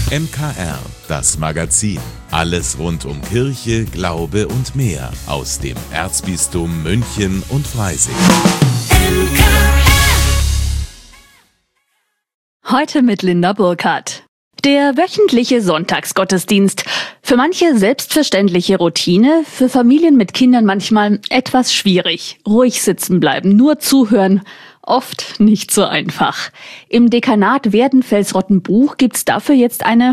MKR, das Magazin. Alles rund um Kirche, Glaube und mehr aus dem Erzbistum München und Freising. Heute mit Linda Burkhardt. Der wöchentliche Sonntagsgottesdienst. Für manche selbstverständliche Routine, für Familien mit Kindern manchmal etwas schwierig. Ruhig sitzen bleiben, nur zuhören. Oft nicht so einfach. Im Dekanat Werdenfels-Rottenbuch gibt's dafür jetzt eine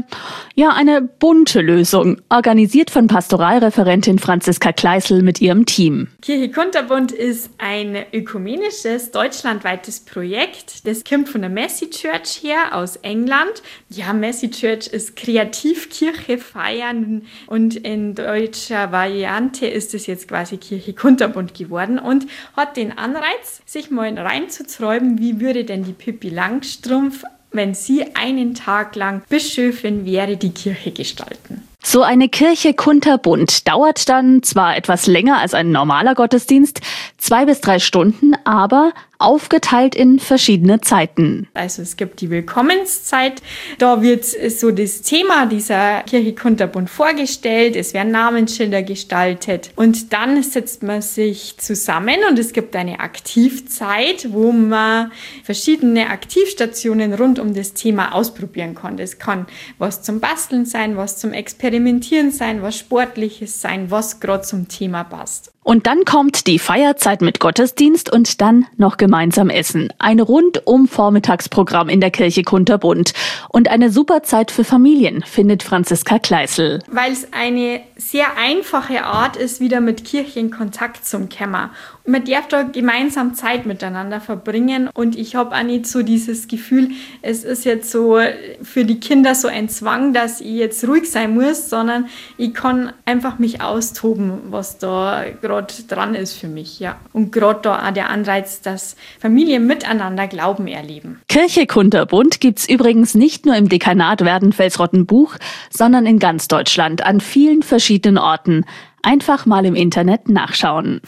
bunte Lösung, organisiert von Pastoralreferentin Franziska Kleißl mit ihrem Team. Kirche Kunterbund ist ein ökumenisches, deutschlandweites Projekt. Das kommt von der Mercy Church her aus England. Ja, Mercy Church ist Kreativkirche feiern und in deutscher Variante ist es jetzt quasi Kirche Kunterbund geworden und hat den Anreiz, sich mal reinzuträumen, wie würde denn die Pippi Langstrumpf, wenn sie einen Tag lang Bischöfin wäre, die Kirche gestalten. So eine Kirche Kunterbund dauert dann zwar etwas länger als ein normaler Gottesdienst, 2 bis 3 Stunden, aber aufgeteilt in verschiedene Zeiten. Also es gibt die Willkommenszeit, da wird so das Thema dieser Kirche Kunterbund vorgestellt, es werden Namensschilder gestaltet und dann setzt man sich zusammen und es gibt eine Aktivzeit, wo man verschiedene Aktivstationen rund um das Thema ausprobieren kann. Das kann was zum Basteln sein, was zum Experimentieren sein, was Sportliches sein, was gerade zum Thema passt. Und dann kommt die Feierzeit mit Gottesdienst und dann noch gemeinsam essen. Ein rundum Vormittagsprogramm in der Kirche Kunterbund. Und eine super Zeit für Familien, findet Franziska Kleißl. Weil es eine sehr einfache Art ist, wieder mit Kirche in Kontakt zum Kommen. Man darf da gemeinsam Zeit miteinander verbringen und ich habe auch nicht so dieses Gefühl, es ist jetzt so für die Kinder so ein Zwang, dass ich jetzt ruhig sein muss, sondern ich kann einfach mich austoben, was da gerade dran ist für mich. Ja. Und gerade da auch der Anreiz, dass Familien miteinander Glauben erleben. Kirche Kunterbund gibt's übrigens nicht nur im Dekanat Werdenfels-Rottenbuch, sondern in ganz Deutschland an vielen verschiedenen Orten. Einfach mal im Internet nachschauen.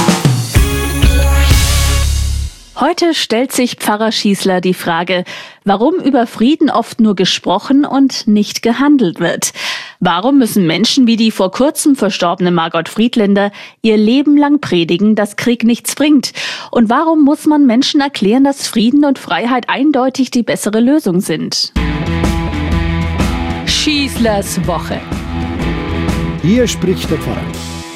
Heute stellt sich Pfarrer Schießler die Frage, warum über Frieden oft nur gesprochen und nicht gehandelt wird. Warum müssen Menschen wie die vor kurzem verstorbene Margot Friedländer ihr Leben lang predigen, dass Krieg nichts bringt? Und warum muss man Menschen erklären, dass Frieden und Freiheit eindeutig die bessere Lösung sind? Schießlers Woche. Hier spricht der Pfarrer.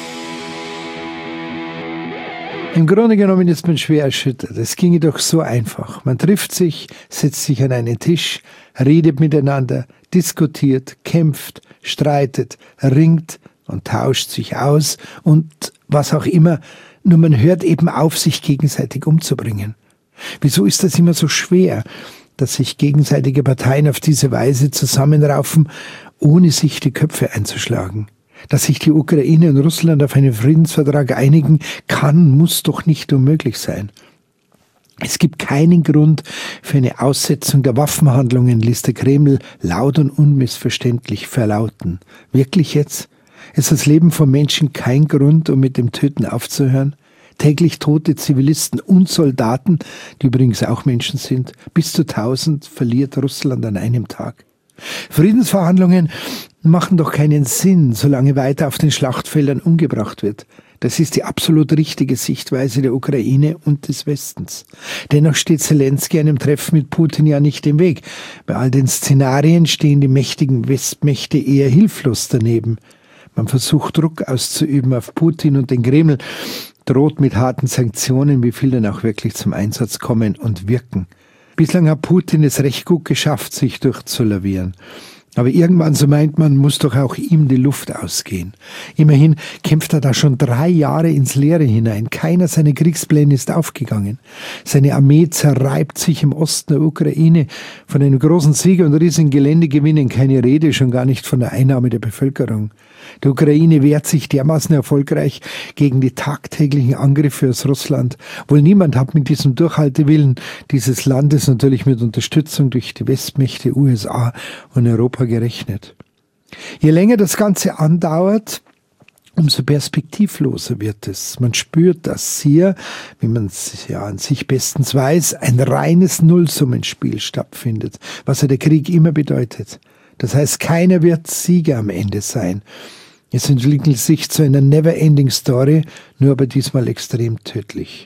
Im Grunde genommen ist man schwer erschüttert. Es ginge doch so einfach. Man trifft sich, setzt sich an einen Tisch, redet miteinander, diskutiert, kämpft, streitet, ringt und tauscht sich aus und was auch immer. Nur man hört eben auf, sich gegenseitig umzubringen. Wieso ist das immer so schwer, dass sich gegenseitige Parteien auf diese Weise zusammenraufen, ohne sich die Köpfe einzuschlagen? Dass sich die Ukraine und Russland auf einen Friedensvertrag einigen kann, muss doch nicht unmöglich sein. Es gibt keinen Grund für eine Aussetzung der Waffenhandlungen, ließ der Kreml laut und unmissverständlich verlauten. Wirklich jetzt? Ist das Leben von Menschen kein Grund, um mit dem Töten aufzuhören? Täglich tote Zivilisten und Soldaten, die übrigens auch Menschen sind, bis zu 1000 verliert Russland an einem Tag. Friedensverhandlungen machen doch keinen Sinn, solange weiter auf den Schlachtfeldern umgebracht wird. Das ist die absolut richtige Sichtweise der Ukraine und des Westens. Dennoch steht Zelensky einem Treffen mit Putin ja nicht im Weg. Bei all den Szenarien stehen die mächtigen Westmächte eher hilflos daneben. Man versucht Druck auszuüben auf Putin und den Kreml, droht mit harten Sanktionen, wie viel dann auch wirklich zum Einsatz kommen und wirken. Bislang hat Putin es recht gut geschafft, sich durchzulavieren. Aber irgendwann, so meint man, muss doch auch ihm die Luft ausgehen. Immerhin kämpft er da schon 3 Jahre ins Leere hinein. Keiner seiner Kriegspläne ist aufgegangen. Seine Armee zerreibt sich im Osten der Ukraine. Von einem großen Sieg und riesigen Geländegewinnen keine Rede, schon gar nicht von der Einnahme der Bevölkerung. Die Ukraine wehrt sich dermaßen erfolgreich gegen die tagtäglichen Angriffe aus Russland. Wohl niemand hat mit diesem Durchhaltewillen dieses Landes, natürlich mit Unterstützung durch die Westmächte USA und Europa, gerechnet. Je länger das Ganze andauert, umso perspektivloser wird es. Man spürt, dass hier, wie man es ja an sich bestens weiß, ein reines Nullsummenspiel stattfindet, was ja der Krieg immer bedeutet. Das heißt, keiner wird Sieger am Ende sein. Es entwickelt sich zu einer never-ending Story, nur aber diesmal extrem tödlich.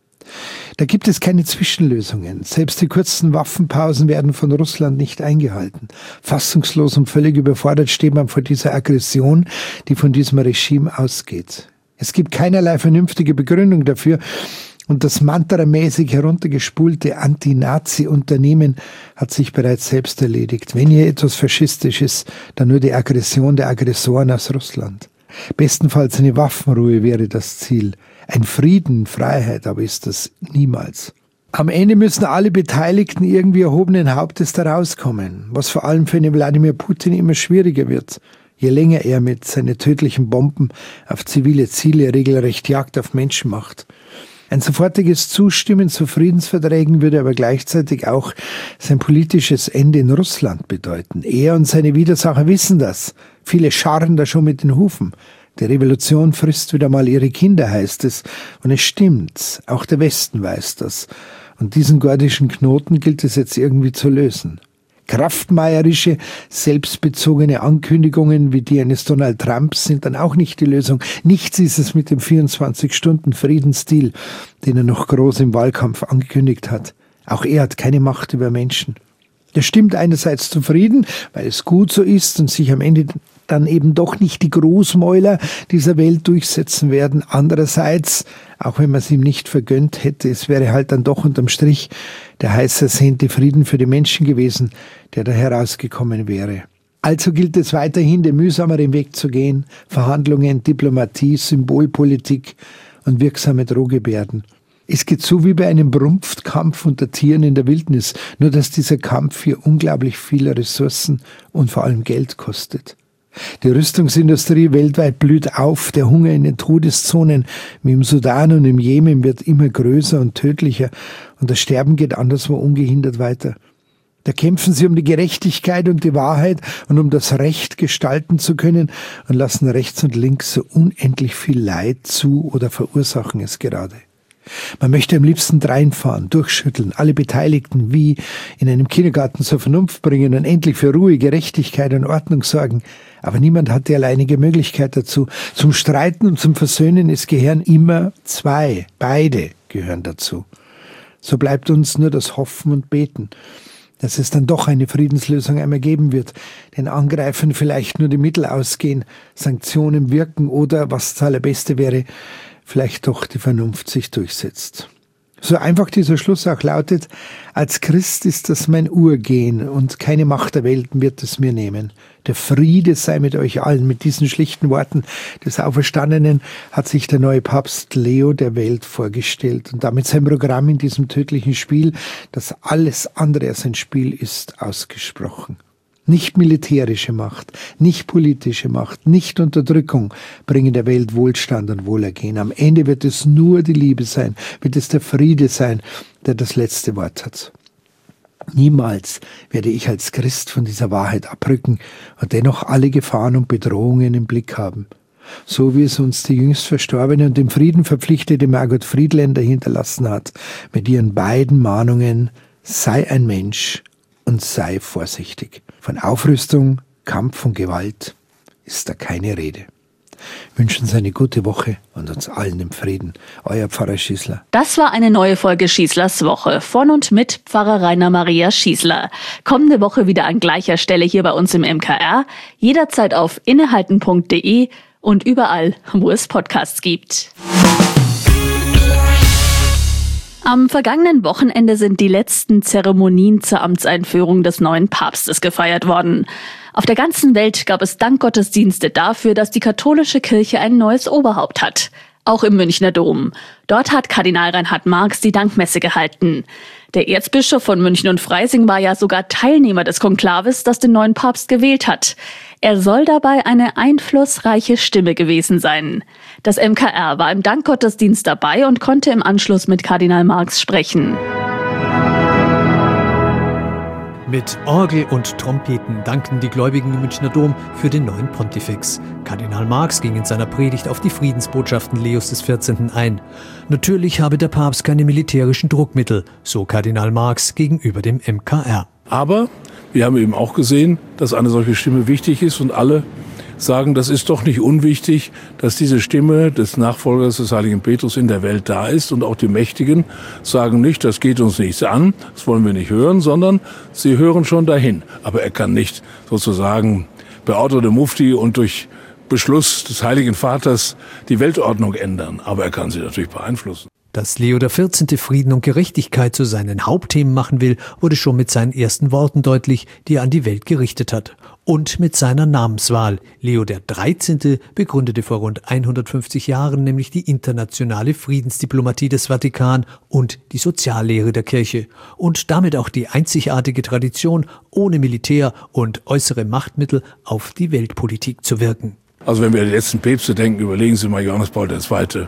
Da gibt es keine Zwischenlösungen. Selbst die kurzen Waffenpausen werden von Russland nicht eingehalten. Fassungslos und völlig überfordert steht man vor dieser Aggression, die von diesem Regime ausgeht. Es gibt keinerlei vernünftige Begründung dafür und das mantramäßig heruntergespulte Anti-Nazi-Unternehmen hat sich bereits selbst erledigt. Wenn hier etwas faschistisch ist, dann nur die Aggression der Aggressoren aus Russland. Bestenfalls eine Waffenruhe wäre das Ziel. Ein Frieden, Freiheit, aber ist das niemals. Am Ende müssen alle Beteiligten irgendwie erhobenen Hauptes da rauskommen, was vor allem für den Wladimir Putin immer schwieriger wird. Je länger er mit seinen tödlichen Bomben auf zivile Ziele regelrecht Jagd auf Menschen macht. Ein sofortiges Zustimmen zu Friedensverträgen würde aber gleichzeitig auch sein politisches Ende in Russland bedeuten. Er und seine Widersacher wissen das. Viele scharren da schon mit den Hufen. Die Revolution frisst wieder mal ihre Kinder, heißt es. Und es stimmt. Auch der Westen weiß das. Und diesen gordischen Knoten gilt es jetzt irgendwie zu lösen. Kraftmeierische, selbstbezogene Ankündigungen wie die eines Donald Trumps sind dann auch nicht die Lösung. Nichts ist es mit dem 24-Stunden-Friedensdeal, den er noch groß im Wahlkampf angekündigt hat. Auch er hat keine Macht über Menschen. Das stimmt einerseits zufrieden, weil es gut so ist und sich am Ende dann eben doch nicht die Großmäuler dieser Welt durchsetzen werden. Andererseits, auch wenn man es ihm nicht vergönnt hätte, es wäre halt dann doch unterm Strich der heiß ersehnte Frieden für die Menschen gewesen, der da herausgekommen wäre. Also gilt es weiterhin, den mühsameren Weg zu gehen, Verhandlungen, Diplomatie, Symbolpolitik und wirksame Drohgebärden. Es geht so wie bei einem Brumpfkampf unter Tieren in der Wildnis, nur dass dieser Kampf hier unglaublich viele Ressourcen und vor allem Geld kostet. Die Rüstungsindustrie weltweit blüht auf, der Hunger in den Todeszonen wie im Sudan und im Jemen wird immer größer und tödlicher und das Sterben geht anderswo ungehindert weiter. Da kämpfen sie um die Gerechtigkeit und die Wahrheit und um das Recht gestalten zu können und lassen rechts und links so unendlich viel Leid zu oder verursachen es gerade. Man möchte am liebsten dreinfahren, durchschütteln, alle Beteiligten wie in einem Kindergarten zur Vernunft bringen und endlich für Ruhe, Gerechtigkeit und Ordnung sorgen. Aber niemand hat die alleinige Möglichkeit dazu. Zum Streiten und zum Versöhnen, es gehören immer zwei. Beide gehören dazu. So bleibt uns nur das Hoffen und Beten, dass es dann doch eine Friedenslösung einmal geben wird. Den Angreifern vielleicht nur die Mittel ausgehen, Sanktionen wirken oder, was das Allerbeste wäre, vielleicht doch die Vernunft sich durchsetzt. So einfach dieser Schluss auch lautet, als Christ ist das mein Urgehen und keine Macht der Welt wird es mir nehmen. Der Friede sei mit euch allen. Mit diesen schlichten Worten des Auferstandenen hat sich der neue Papst Leo der Welt vorgestellt und damit sein Programm in diesem tödlichen Spiel, das alles andere als ein Spiel ist, ausgesprochen. Nicht militärische Macht, nicht politische Macht, nicht Unterdrückung bringen der Welt Wohlstand und Wohlergehen. Am Ende wird es nur die Liebe sein, wird es der Friede sein, der das letzte Wort hat. Niemals werde ich als Christ von dieser Wahrheit abrücken und dennoch alle Gefahren und Bedrohungen im Blick haben. So wie es uns die jüngst verstorbene und dem Frieden verpflichtete Margot Friedländer hinterlassen hat, mit ihren beiden Mahnungen, sei ein Mensch und sei vorsichtig. Von Aufrüstung, Kampf und Gewalt ist da keine Rede. Wünschen Sie eine gute Woche und uns allen im Frieden. Euer Pfarrer Schießler. Das war eine neue Folge Schießlers Woche von und mit Pfarrer Rainer Maria Schießler. Kommende Woche wieder an gleicher Stelle hier bei uns im MKR, jederzeit auf innehalten.de und überall, wo es Podcasts gibt. Am vergangenen Wochenende sind die letzten Zeremonien zur Amtseinführung des neuen Papstes gefeiert worden. Auf der ganzen Welt gab es Dankgottesdienste dafür, dass die katholische Kirche ein neues Oberhaupt hat. Auch im Münchner Dom. Dort hat Kardinal Reinhard Marx die Dankmesse gehalten. Der Erzbischof von München und Freising war ja sogar Teilnehmer des Konklaves, das den neuen Papst gewählt hat. Er soll dabei eine einflussreiche Stimme gewesen sein. Das MKR war im Dankgottesdienst dabei und konnte im Anschluss mit Kardinal Marx sprechen. Mit Orgel und Trompeten dankten die Gläubigen im Münchner Dom für den neuen Pontifex. Kardinal Marx ging in seiner Predigt auf die Friedensbotschaften Leos XIV. Ein. Natürlich habe der Papst keine militärischen Druckmittel, so Kardinal Marx gegenüber dem MKR. Aber Wir haben eben auch gesehen, dass eine solche Stimme wichtig ist und alle sagen, das ist doch nicht unwichtig, dass diese Stimme des Nachfolgers des heiligen Petrus in der Welt da ist. Und auch die Mächtigen sagen nicht, das geht uns nichts an, das wollen wir nicht hören, sondern sie hören schon dahin. Aber er kann nicht sozusagen per Ordre de Mufti und durch Beschluss des Heiligen Vaters die Weltordnung ändern. Aber er kann sie natürlich beeinflussen. Dass Leo XIV. Frieden und Gerechtigkeit zu seinen Hauptthemen machen will, wurde schon mit seinen ersten Worten deutlich, die er an die Welt gerichtet hat. Und mit seiner Namenswahl. Leo XIII. Begründete vor rund 150 Jahren nämlich die internationale Friedensdiplomatie des Vatikan und die Soziallehre der Kirche. Und damit auch die einzigartige Tradition, ohne Militär und äußere Machtmittel auf die Weltpolitik zu wirken. Also wenn wir an die letzten Päpste denken, überlegen Sie mal Johannes Paul II.,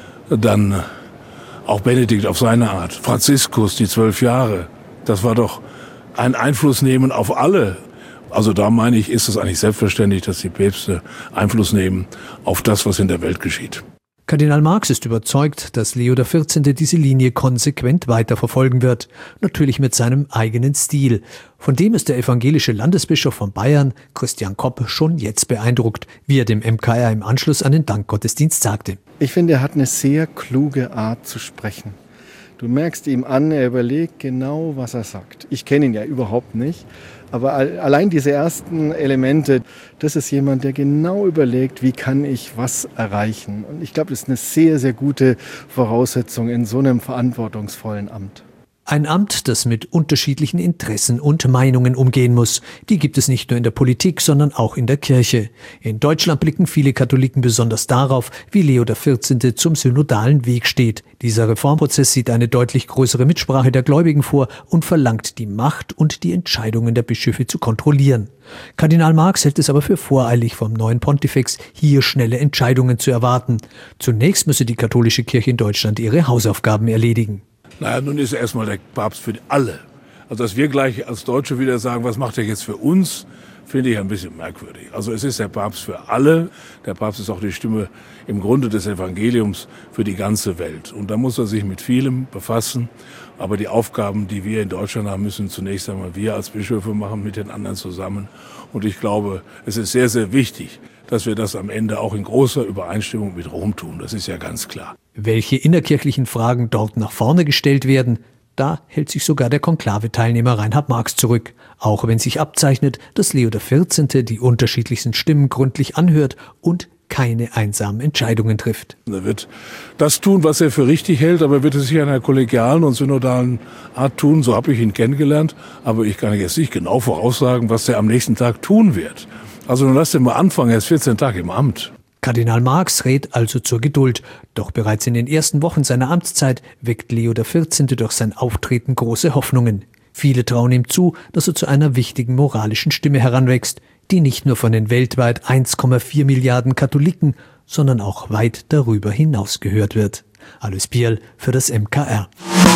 dann auch Benedikt auf seine Art, Franziskus, die 12 Jahre, das war doch ein Einflussnehmen auf alle. Also da meine ich, ist es eigentlich selbstverständlich, dass die Päpste Einfluss nehmen auf das, was in der Welt geschieht. Kardinal Marx ist überzeugt, dass Leo XIV. Diese Linie konsequent weiterverfolgen wird, natürlich mit seinem eigenen Stil. Von dem ist der evangelische Landesbischof von Bayern, Christian Kopp, schon jetzt beeindruckt, wie er dem MKR im Anschluss an den Dankgottesdienst sagte. Ich finde, er hat eine sehr kluge Art zu sprechen. Du merkst ihm an, er überlegt genau, was er sagt. Ich kenne ihn ja überhaupt nicht, aber allein diese ersten Elemente, das ist jemand, der genau überlegt, wie kann ich was erreichen. Und ich glaube, das ist eine sehr, sehr gute Voraussetzung in so einem verantwortungsvollen Amt. Ein Amt, das mit unterschiedlichen Interessen und Meinungen umgehen muss. Die gibt es nicht nur in der Politik, sondern auch in der Kirche. In Deutschland blicken viele Katholiken besonders darauf, wie Leo XIV. Zum synodalen Weg steht. Dieser Reformprozess sieht eine deutlich größere Mitsprache der Gläubigen vor und verlangt, die Macht und die Entscheidungen der Bischöfe zu kontrollieren. Kardinal Marx hält es aber für voreilig, vom neuen Pontifex hier schnelle Entscheidungen zu erwarten. Zunächst müsse die katholische Kirche in Deutschland ihre Hausaufgaben erledigen. Naja, nun ist er erstmal der Papst für alle. Also dass wir gleich als Deutsche wieder sagen, was macht er jetzt für uns, finde ich ein bisschen merkwürdig. Also es ist der Papst für alle. Der Papst ist auch die Stimme im Grunde des Evangeliums für die ganze Welt. Und da muss er sich mit vielem befassen. Aber die Aufgaben, die wir in Deutschland haben, müssen zunächst einmal wir als Bischöfe machen mit den anderen zusammen. Und ich glaube, es ist sehr, sehr wichtig, dass wir das am Ende auch in großer Übereinstimmung mit Rom tun. Das ist ja ganz klar. Welche innerkirchlichen Fragen dort nach vorne gestellt werden, da hält sich sogar der Konklave-Teilnehmer Reinhard Marx zurück. Auch wenn sich abzeichnet, dass Leo XIV. Die unterschiedlichsten Stimmen gründlich anhört und keine einsamen Entscheidungen trifft. Er wird das tun, was er für richtig hält, aber wird es sich in einer kollegialen und synodalen Art tun. So habe ich ihn kennengelernt. Aber ich kann jetzt nicht genau voraussagen, was er am nächsten Tag tun wird. Also nun lasst ihn mal anfangen, er ist 14 Tage im Amt. Kardinal Marx rät also zur Geduld. Doch bereits in den ersten Wochen seiner Amtszeit weckt Leo XIV. Durch sein Auftreten große Hoffnungen. Viele trauen ihm zu, dass er zu einer wichtigen moralischen Stimme heranwächst, die nicht nur von den weltweit 1,4 Milliarden Katholiken, sondern auch weit darüber hinaus gehört wird. Alois Bierl für das MKR.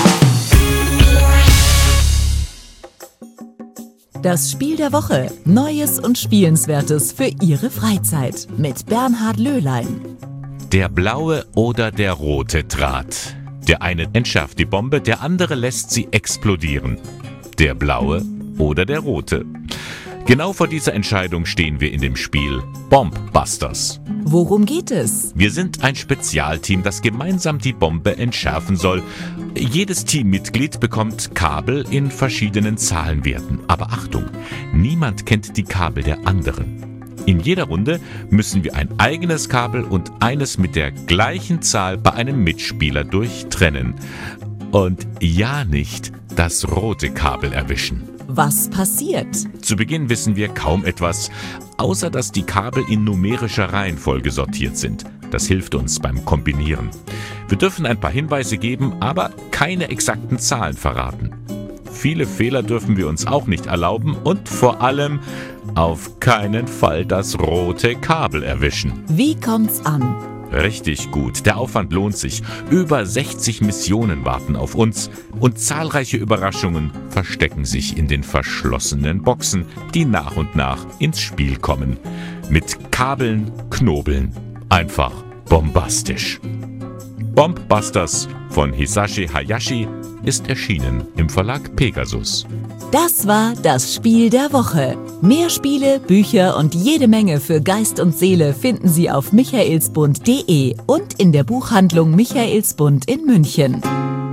Das Spiel der Woche. Neues und Spielenswertes für Ihre Freizeit. Mit Bernhard Löhlein. Der blaue oder der rote Draht. Der eine entschärft die Bombe, der andere lässt sie explodieren. Der blaue oder der rote. Genau vor dieser Entscheidung stehen wir in dem Spiel Bombbusters. Worum geht es? Wir sind ein Spezialteam, das gemeinsam die Bombe entschärfen soll. Jedes Teammitglied bekommt Kabel in verschiedenen Zahlenwerten. Aber Achtung, niemand kennt die Kabel der anderen. In jeder Runde müssen wir ein eigenes Kabel und eines mit der gleichen Zahl bei einem Mitspieler durchtrennen. Und ja nicht das rote Kabel erwischen. Was passiert? Zu Beginn wissen wir kaum etwas, außer dass die Kabel in numerischer Reihenfolge sortiert sind. Das hilft uns beim Kombinieren. Wir dürfen ein paar Hinweise geben, aber keine exakten Zahlen verraten. Viele Fehler dürfen wir uns auch nicht erlauben und vor allem auf keinen Fall das rote Kabel erwischen. Wie kommt's an? Richtig gut, der Aufwand lohnt sich. Über 60 Missionen warten auf uns und zahlreiche Überraschungen verstecken sich in den verschlossenen Boxen, die nach und nach ins Spiel kommen. Mit Kabeln knobeln. Einfach bombastisch. Bombbusters von Hisashi Hayashi ist erschienen im Verlag Pegasus. Das war das Spiel der Woche. Mehr Spiele, Bücher und jede Menge für Geist und Seele finden Sie auf michaelsbund.de und in der Buchhandlung Michaelsbund in München.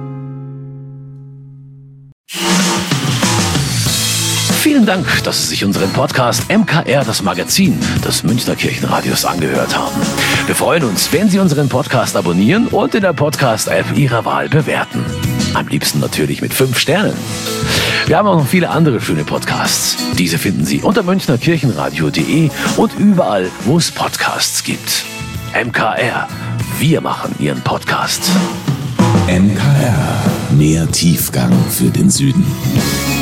Vielen Dank, dass Sie sich unseren Podcast MKR, das Magazin des Münchner Kirchenradios, angehört haben. Wir freuen uns, wenn Sie unseren Podcast abonnieren und in der Podcast-App Ihrer Wahl bewerten. Am liebsten natürlich mit 5 Sternen. Wir haben auch noch viele andere schöne Podcasts. Diese finden Sie unter münchnerkirchenradio.de und überall, wo es Podcasts gibt. MKR, wir machen Ihren Podcast. MKR, mehr Tiefgang für den Süden.